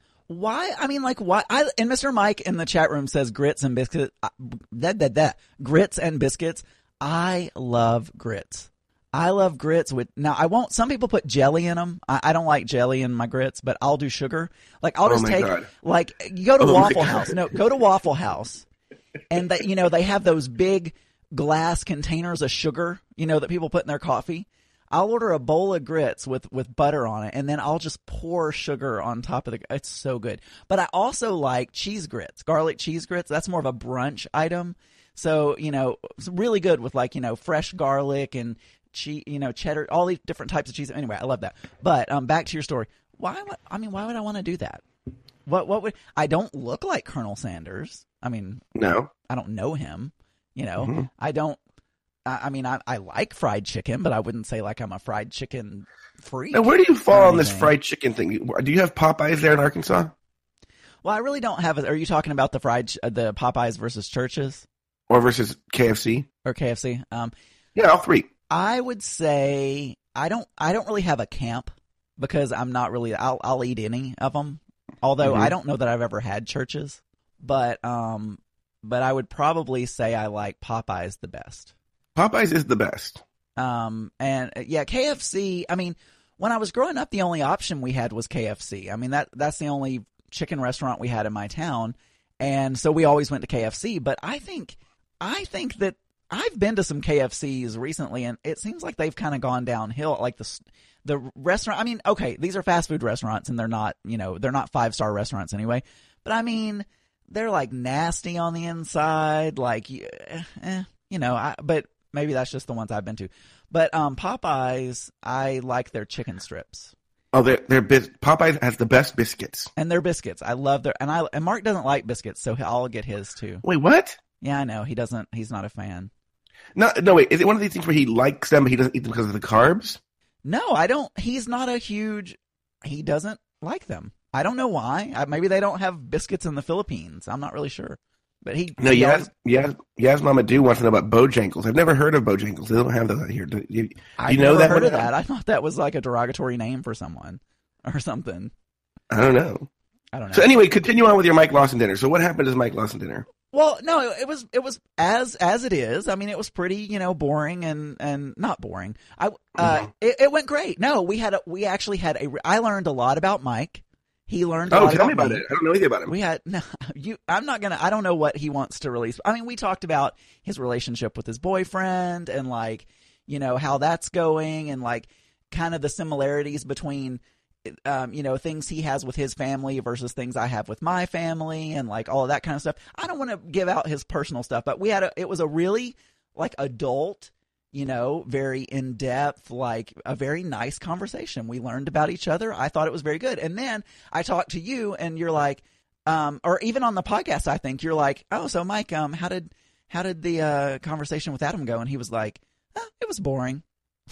Why? I mean, like, why? I, and Mister Mike in the chat room says grits and biscuits. Uh, that, that, that. Grits and biscuits. I love grits. I love grits with, now I won't, some people put jelly in them. I, I don't like jelly in my grits, but I'll do sugar. Like, I'll Oh just my take, God. like, you go to Oh my Waffle God. House. No, go to Waffle House. And that, you know, they have those big glass containers of sugar, you know, that people put in their coffee. I'll order a bowl of grits with, with butter on it, and then I'll just pour sugar on top of the, it's so good. But I also like cheese grits, garlic cheese grits. That's more of a brunch item. So, you know, it's really good with like, you know, fresh garlic and cheese, you know, cheddar, all these different types of cheese. Anyway, I love that. But um, back to your story. Why would, I mean, why would I want to do that? What, what would, I don't look like Colonel Sanders. I mean, No. I don't know him, you know, Mhm. I don't, I, I mean, I, I like fried chicken, but I wouldn't say like I'm a fried chicken freak. Now, where do you fall or on this anything. fried chicken thing? Do you have Popeyes there in Arkansas, Well, I really don't have it. Are you talking about the fried, ch- uh, the Popeyes versus Churches or versus K F C? or K F C? Um, Yeah, all three. I would say I don't, I don't really have a camp because I'm not really, I'll, I'll eat any of them. Although Mhm. I don't know that I've ever had Churches, but, um, but I would probably say I like Popeyes the best. Popeyes is the best. Um, and uh, yeah, K F C, I mean, when I was growing up, the only option we had was K F C. I mean, that, that's the only chicken restaurant we had in my town. And so we always went to K F C, but I think, I think that I've been to some K F Cs recently and it seems like they've kind of gone downhill. Like the, the restaurant, I mean, okay, these are fast food restaurants and they're not, you know, they're not five star restaurants anyway, but I mean, they're like nasty on the inside, like, eh, eh, you know, I, but maybe that's just the ones I've been to. But um, Popeyes, I like their chicken strips Oh, they're, they're bis- Popeyes has the best biscuits. and their biscuits. I love their, and I and Mark doesn't like biscuits, so I'll get his too. Wait, what? Yeah, I know he doesn't. He's not a fan. No, no, wait. Is it one of these things where he likes them, but he doesn't eat them because of the carbs? No, I don't. He's not a huge. He doesn't like them. I don't know why. I, maybe they don't have biscuits in the Philippines. I'm not really sure. But he. No, he Yas, always- Yas, Yas Mama Do wants to know about Bojangles. I've never heard of Bojangles. They don't have those out here. Do you, do I've you know never that? heard one? of that. I thought that was like a derogatory name for someone or something. I don't know. I don't know. So anyway, continue on with your Mike Lawson dinner. So what happened at Mike Lawson dinner? Well, no, it was it was as as it is. I mean, it was pretty, you know, boring and and not boring. I uh, Mhm. it, it went great. No, we had a, we actually had a. I learned a lot about Mike. He learned. A Oh, lot tell me about about it. I don't know anything about him. We had no. You. I'm not gonna. I don't know what he wants to release. I mean, we talked about his relationship with his boyfriend and like, you know, how that's going and like kind of the similarities between. Um, you know, things he has with his family versus things I have with my family and like all of that kind of stuff. I don't want to give out his personal stuff, but we had a, it was a really like adult, you know, very in depth, like a very nice conversation. We learned about each other. I thought it was very good. And then I talked to you and you're like, um, or even on the podcast, I think you're like, oh, so Mike, um, how did, how did the, uh, conversation with Adam go? And he was like, oh, it was boring.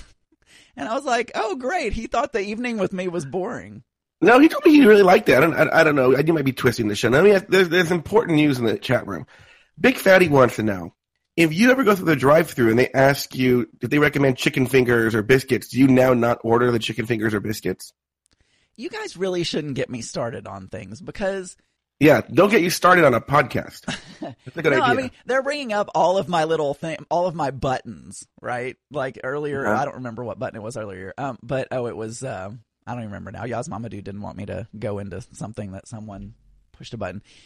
And I was like, oh, great. He thought the evening with me was boring. No, he told me he really liked that. I don't, I, I don't know. You might be twisting the show. Now, let me ask, there's, there's important news in the chat room. Big Fatty wants to know, if you ever go through the drive-thru and they ask you if they recommend chicken fingers or biscuits, do you now not order the chicken fingers or biscuits? You guys really shouldn't get me started on things because Yeah, don't get you started on a podcast. That's a good no, idea. I mean, they're bringing up all of my little thing, all of my buttons, right? Like earlier, Uh-huh. I don't remember what button it was earlier. Um, but oh, it was, um, I don't even remember now. Yas Mamadou didn't want me to go into something that someone pushed a button.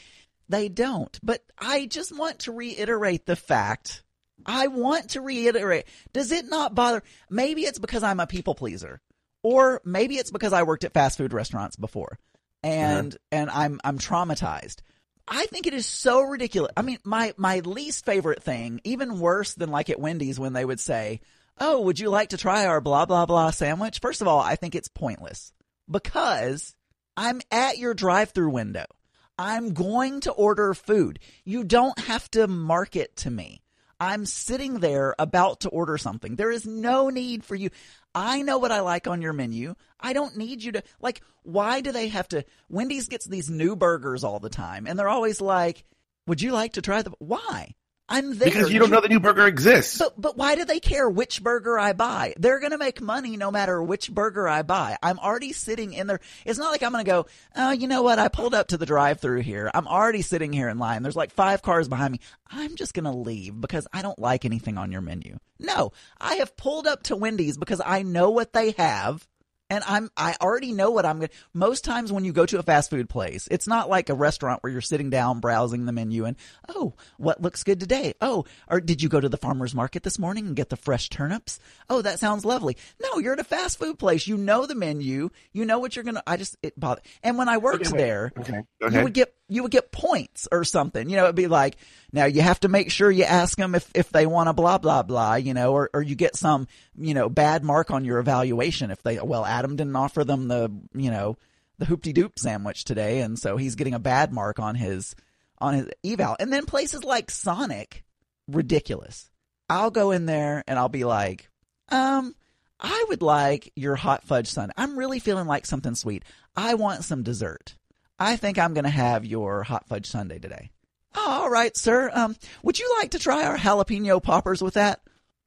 They don't. But I just want to reiterate the fact. I want to reiterate. Does it not bother? Maybe it's because I'm a people pleaser, or maybe it's because I worked at fast food restaurants before, and uh-huh. and I'm I'm traumatized. I think it is so ridiculous. I mean, my my least favorite thing, even worse than like at Wendy's when they would say, "Oh, would you like to try our blah blah blah sandwich?" First of all, I think it's pointless because I'm at your drive-through window. I'm going to order food. You don't have to market to me. I'm sitting there about to order something. There is no need for you. I know what I like on your menu. I don't need you to, like, why do they have to? Wendy's gets these new burgers all the time, and they're always like, would you like to try the, why? I'm there. Because you don't know the new burger exists. But, but why do they care which burger I buy? They're going to make money no matter which burger I buy. I'm already sitting in there. It's not like I'm going to go, oh, you know what? I pulled up to the drive-thru here. I'm already sitting here in line. There's like five cars behind me. I'm just going to leave because I don't like anything on your menu. No, I have pulled up to Wendy's because I know what they have. And I'm, I already know what I'm going to, most times when you go to a fast food place, it's not like a restaurant where you're sitting down browsing the menu and, oh, what looks good today? Oh, or did you go to the farmer's market this morning and get the fresh turnips? Oh, that sounds lovely. No, you're at a fast food place. You know the menu. You know what you're going to, I just, it bothered. And when I worked okay, there, okay, you would get, you would get points or something. You know, it'd be like, now you have to make sure you ask them if, if they want a blah, blah, blah, you know, or, or you get some, you know, bad mark on your evaluation if they, well, Adam didn't offer them the, you know, the hoopty-doop sandwich today, and so he's getting a bad mark on his, on his eval. And then places like Sonic, ridiculous. I'll go in there and I'll be like, um, I would like your hot fudge sundae. I'm really feeling like something sweet. I want some dessert. I think I'm going to have your hot fudge sundae today. Oh, all right, sir. Um, would you like to try our jalapeno poppers with that?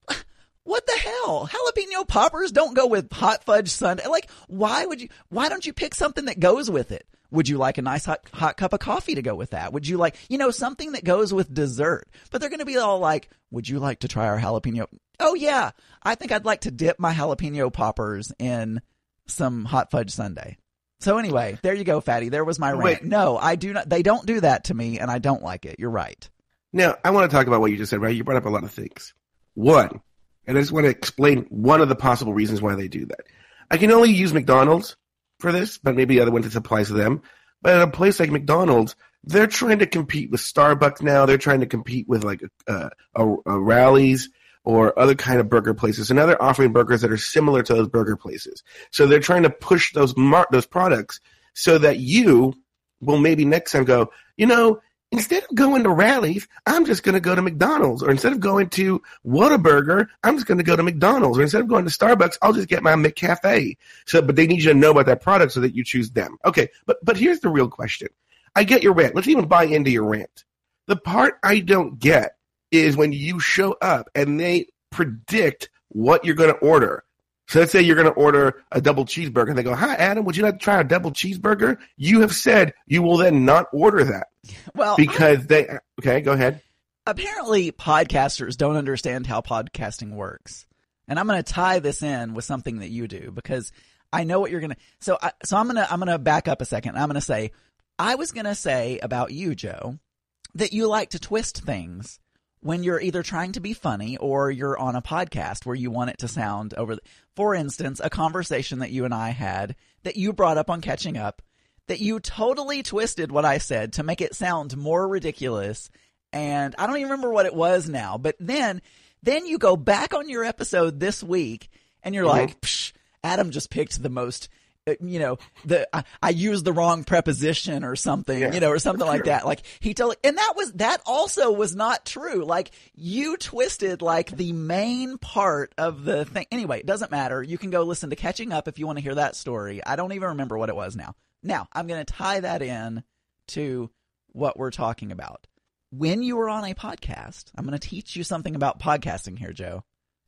What the hell? Jalapeno poppers don't go with hot fudge sundae. Like, why would you, why don't you pick something that goes with it? Would you like a nice hot, hot cup of coffee to go with that? Would you like, you know, something that goes with dessert? But they're going to be all like, would you like to try our jalapeno? Oh, yeah. I think I'd like to dip my jalapeno poppers in some hot fudge sundae. So anyway, there you go, Fatty. There was my rant. Wait. No, I do not. They don't do that to me, and I don't like it. You're right. Now, I want to talk about what you just said, right? You brought up a lot of things. One, and I just want to explain one of the possible reasons why they do that. I can only use McDonald's for this, but maybe other ones this applies to them. But at a place like McDonald's, they're trying to compete with Starbucks now. They're trying to compete with like uh, a, a Rally's or other kind of burger places. And now they're offering burgers that are similar to those burger places. So they're trying to push those mar- those products so that you will maybe next time go, you know, instead of going to Rally's, I'm just going to go to McDonald's. Or instead of going to Whataburger, I'm just going to go to McDonald's. Or instead of going to Starbucks, I'll just get my McCafe. So, but they need you to know about that product so that you choose them. Okay, but but here's the real question. I get your rant. Let's even buy into your rant. The part I don't get is when you show up and they predict what you're going to order. So let's say you're going to order a double cheeseburger. And they go, hi, Adam, would you like to try a double cheeseburger? You have said you will then not order that. Well, because I, they – okay, go ahead. Apparently podcasters don't understand how podcasting works. And I'm going to tie this in with something that you do because I know what you're going to – so I, so I'm going to I'm going to back up a second. I'm going to say I was going to say about you, Joe, that you like to twist things when you're either trying to be funny or you're on a podcast where you want it to sound over. The, for instance, a conversation that you and I had that you brought up on Catching Up, that you totally twisted what I said to make it sound more ridiculous. And I don't even remember what it was now. But then, then you go back on your episode this week and you're mm-hmm. like, Psh, Adam just picked the most, you know, the I, I used the wrong preposition or something, yeah, you know, or something like that. Like he told, and that was that also was not true. Like you twisted like the main part of the thing. Anyway, it doesn't matter. You can go listen to Catching Up if you want to hear that story. I don't even remember what it was now. Now I'm going to tie that in to what we're talking about. When you were on a podcast, I'm going to teach you something about podcasting here, Joe.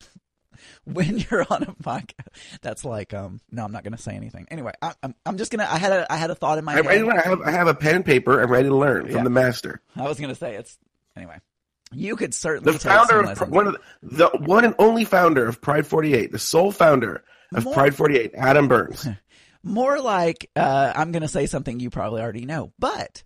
When you're on a podcast, that's like, um, no, I'm not going to say anything. Anyway, I, I'm, I'm just going to, I had a, I had a thought in my I'm head. Ready to, I, have, I have a pen and paper. I'm ready to learn from yeah. the master. I was going to say it's, anyway, you could certainly the founder of, one of the, the one and only founder of Pride forty-eight, the sole founder of more, Pride forty-eight, Adam Burns. More like, uh, I'm going to say something you probably already know, but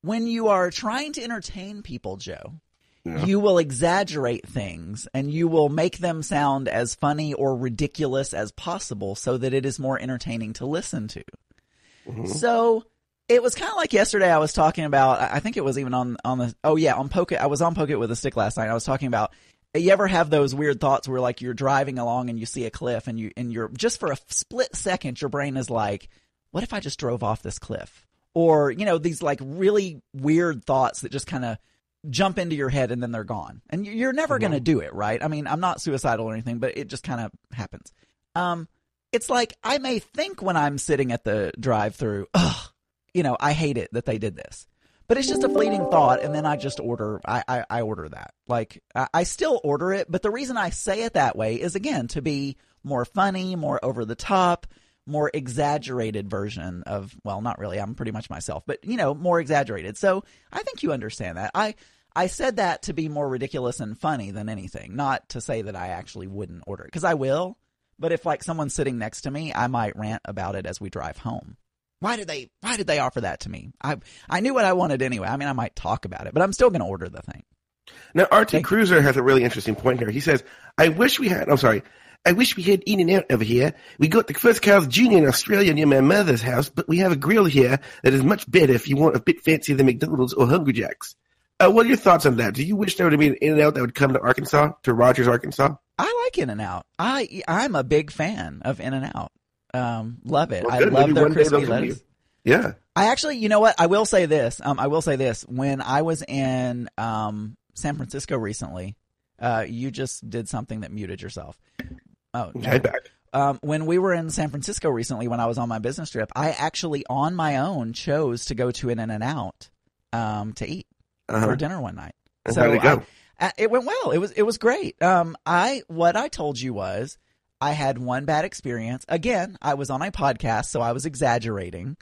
when you are trying to entertain people, Joe, Yeah. you will exaggerate things and you will make them sound as funny or ridiculous as possible so that it is more entertaining to listen to. Mhm. So it was kind of like yesterday I was talking about, I think it was even on, on the, oh yeah, on Poke, I was on Poke with a Stick last night. I was talking about, you ever have those weird thoughts where like you're driving along and you see a cliff and you, and you're just for a split second, your brain is like, what if I just drove off this cliff? Or, you know, these like really weird thoughts that just kind of jump into your head and then they're gone. And you're never Mhm. going to do it, right? I mean, I'm not suicidal or anything, but it just kind of happens. Um, it's like I may think when I'm sitting at the drive-thru, ugh, you know, I hate it that they did this. But it's just a fleeting thought, and then I just order, I, I, I order that. Like, I, I still order it, but the reason I say it that way is, again, to be more funny, more over the top, more exaggerated version of, well, not really, I'm pretty much myself, but, you know, more exaggerated. So I think you understand that. I, I said that to be more ridiculous and funny than anything, not to say that I actually wouldn't order it, because I will. But if, like, someone's sitting next to me, I might rant about it as we drive home. Why did they why did they offer that to me? I I knew what I wanted anyway. I mean, I might talk about it, but I'm still going to order the thing. Now, R T Thank Cruiser has a really interesting point here. He says, I wish we had, I'm sorry, I wish we had In-N-Out over here. We got the first Carl's Junior in Australia near my mother's house, but we have a grill here that is much better if you want a bit fancier than McDonald's or Hungry Jack's. Uh, what are your thoughts on that? Do you wish there would have been an In-N-Out that would come to Arkansas, to Rogers, Arkansas? I like In-N-Out. I, I'm a big fan of In-N-Out. Um, love it. Well, I good. love Maybe their one day crispy they'll come to lettuce. you. Yeah. I actually, you know what? I will say this. Um, I will say this. When I was in um, San Francisco recently, uh, you just did something that muted yourself. Oh, no. Okay, back. Um, when we were in San Francisco recently, when I was on my business trip, I actually on my own chose to go to an In-N-Out um, to eat Uh-huh. for dinner one night. And So how'd it go? I, it went well. It was it was great. Um, I what I told you was I had one bad experience. Again, I was on a podcast, so I was exaggerating,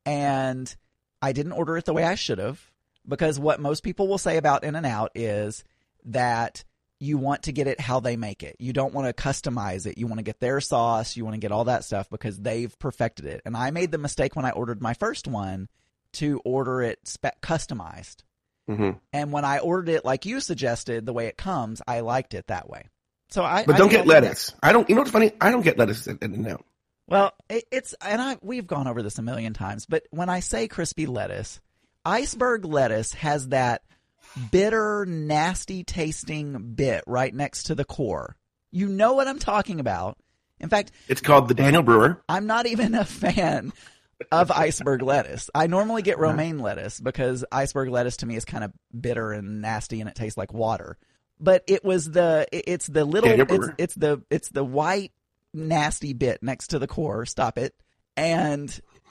and I didn't order it the way I should have, because what most people will say about In-N-Out is that you want to get it how they make it. You don't want to customize it. You want to get their sauce. You want to get all that stuff because they've perfected it. And I made the mistake when I ordered my first one to order it spe- customized. Mm-hmm. And when I ordered it like you suggested, the way it comes, I liked it that way. So I But I don't think get I'll- lettuce. I don't, you know what's funny? I don't get lettuce at In-N-Out. Well, it, it's and I we've gone over this a million times, but when I say crispy lettuce, iceberg lettuce has that bitter, nasty tasting bit right next to the core. You know what I'm talking about. In fact, It's called the Daniel Brewer. I'm not even a fan of iceberg lettuce. I normally get romaine lettuce because iceberg lettuce to me is kind of bitter and nasty and it tastes like water. But it was the it- it's the little Daniel it's, Brewer. it's the it's the white nasty bit next to the core. Stop it. And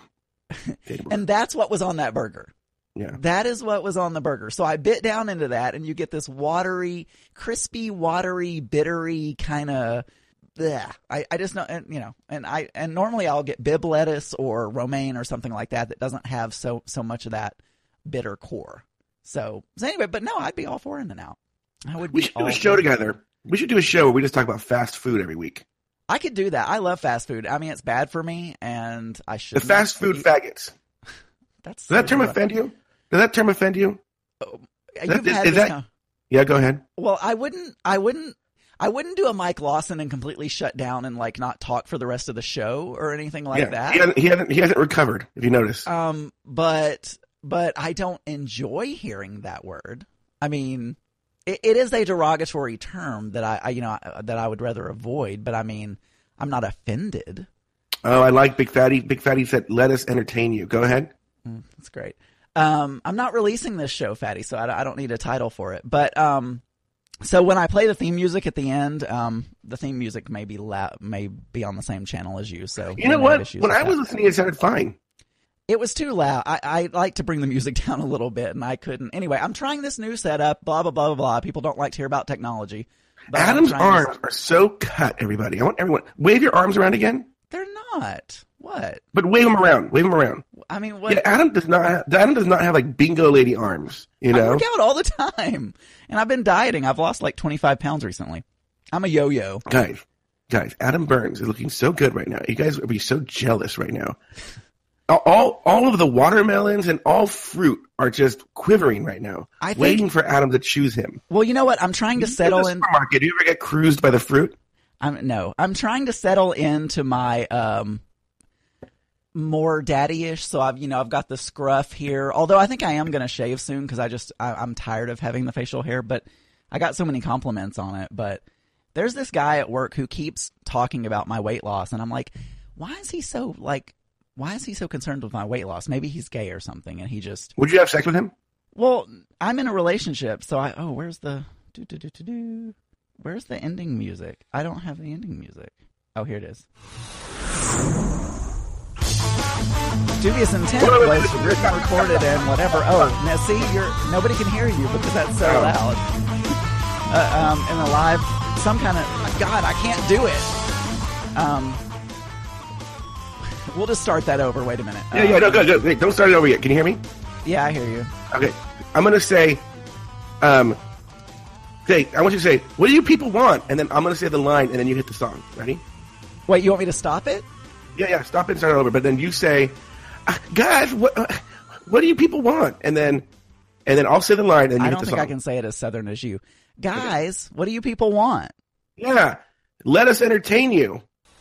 Daniel Brewer. and that's what was on that burger. Yeah. That is what was on the burger. So I bit down into that, and you get this watery, crispy, watery, bittery kind of. I, I just know, and, you know, and I and normally I'll get bib lettuce or romaine or something like that that doesn't have so so much of that bitter core. So, so anyway, but no, I'd be all for In-N-Out. I would. We be should do all a show for- together. We should do a show where we just talk about fast food every week. I could do that. I love fast food. I mean, it's bad for me, and I should. The fast food faggots. That's Does that so term rough. offend you? Does that term offend you? You've is- had is this that- con- Yeah, go ahead. Well, I wouldn't. I wouldn't. I wouldn't do a Mike Lawson and completely shut down and like not talk for the rest of the show or anything like yeah, that. He hasn't, he hasn't. He hasn't recovered. If you notice. Um, but but I don't enjoy hearing that word. I mean, it, it is a derogatory term that I, I you know that I would rather avoid. But I mean, I'm not offended. Oh, I like Big Fatty. Big Fatty said, "Let us entertain you." Go ahead. Mm, that's great. Um, I'm not releasing this show, Fatty, so I, I don't need a title for it. But um. So when I play the theme music at the end, um, the theme music may be loud, may be on the same channel as you. So You know may have what? issues When with I was that. listening, it sounded fine. It was too loud. I, I like to bring the music down a little bit, and I couldn't. Anyway, I'm trying this new setup. Blah blah blah blah blah. People don't like to hear about technology. but I'm Adam's trying to- arms are so cut. Everybody, I want everyone wave your arms around again. They're not. What? But wave them around. Wave them around. I mean, what? Yeah, Adam does not. Have, Adam does not have like bingo lady arms. You I know. work out all the time, and I've been dieting. I've lost like twenty-five pounds recently. I'm a yo-yo. Guys, guys, Adam Burns is looking so good right now. You guys would be so jealous right now. all all of the watermelons and all fruit are just quivering right now, I think, waiting for Adam to choose him. Well, you know what? I'm trying to settle in. The supermarket, do you ever get cruised by the fruit? I'm no. I'm trying to settle into my um more daddy-ish. So I've you know I've got the scruff here. Although I think I am going to shave soon because I just I, I'm tired of having the facial hair. But I got so many compliments on it. But there's this guy at work who keeps talking about my weight loss, and I'm like, why is he so like? Why is he so concerned with my weight loss? Maybe he's gay or something, and he just... Would you have sex with him? Well, I'm in a relationship, so I... Oh, where's the... Do, do, do, do, do. Where's the ending music? I don't have the ending music. Oh, here it is. Dubious Intent was written, recorded, and whatever. Oh, now see, you're nobody can hear you because that's so loud. Uh, um, in a live... Some kind of... God, I can't do it. Um... We'll just start that over. Wait a minute. Yeah, yeah, no, good, good. Wait, don't start it over yet. Can you hear me? Yeah, I hear you. Okay. I'm going to say, um, okay, I want you to say, what do you people want? And then I'm going to say the line, and then you hit the song. Ready? Wait, you want me to stop it? Yeah, yeah, stop it and start it over. But then you say, uh, guys, what uh, what do you people want? And then and then I'll say the line, and you I hit don't the think song. I can say it as Southern as you. Guys, okay. What do you people want? Yeah, let us entertain you.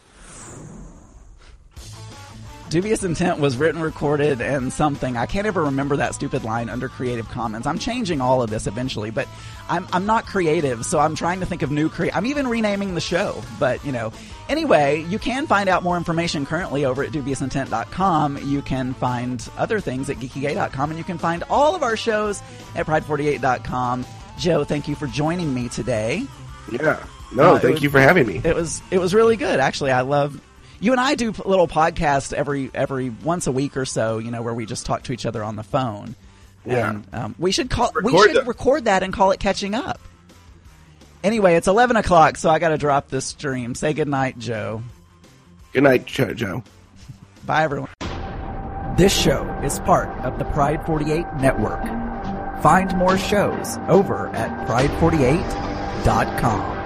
Dubious Intent was written, recorded, and something. I can't ever remember that stupid line under Creative Commons. I'm changing all of this eventually, but I'm I'm not creative, so I'm trying to think of new cre- I'm even renaming the show, but, you know. Anyway, you can find out more information currently over at dubious intent dot com. You can find other things at geeky gay dot com, and you can find all of our shows at pride forty-eight dot com. Joe, thank you for joining me today. Yeah. No, uh, thank was, you for having me. It was it was really good, actually. I love... You and I do little podcasts every every once a week or so, you know, where we just talk to each other on the phone. Yeah. And, um, we should call. Record we should them. record that and call it Catching Up. Anyway, it's eleven o'clock, so I got to drop this stream. Say goodnight, Joe. Good night, Joe. Bye, everyone. This show is part of the Pride forty-eight Network. Find more shows over at pride forty-eight dot com.